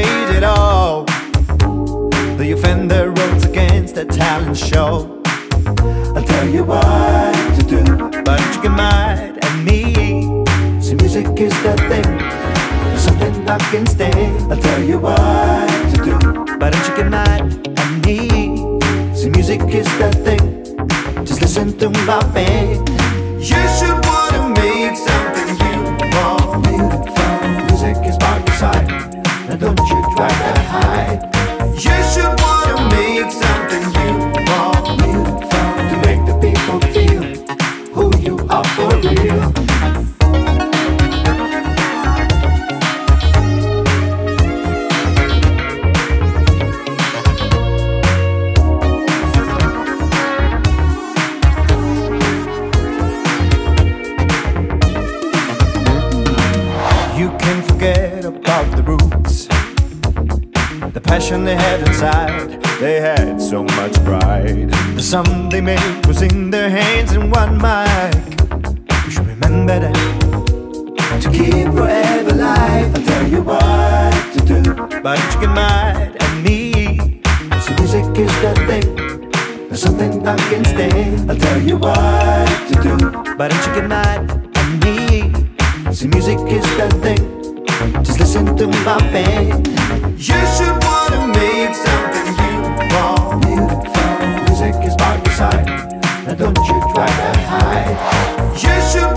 face it all. The offender rolls against the talent show. I'll tell you what to do, but you get mad at me. See, music is the thing, there's something I can stay. I'll tell you what to do, but don't you get mad at me. See, music is the thing, just listen to my pain. You should wanna make something beautiful. Beautiful music is by your side, now don't you try to hide. You should wanna make something beautiful. Beautiful to make the people feel who you are for real. You can forget about the roots, the passion they had inside. They had so much pride. The song they made was in their hands and one mic. You should remember that, to keep forever alive. I'll tell you what to do, but don't you get mad at me. So music is the thing, there's something I can stay. I'll tell you what to do, but don't you get mad at me. See, music is the thing, just listen to my pain. You should wanna make something beautiful. Beautiful music is by your side, now don't you try to hide. You should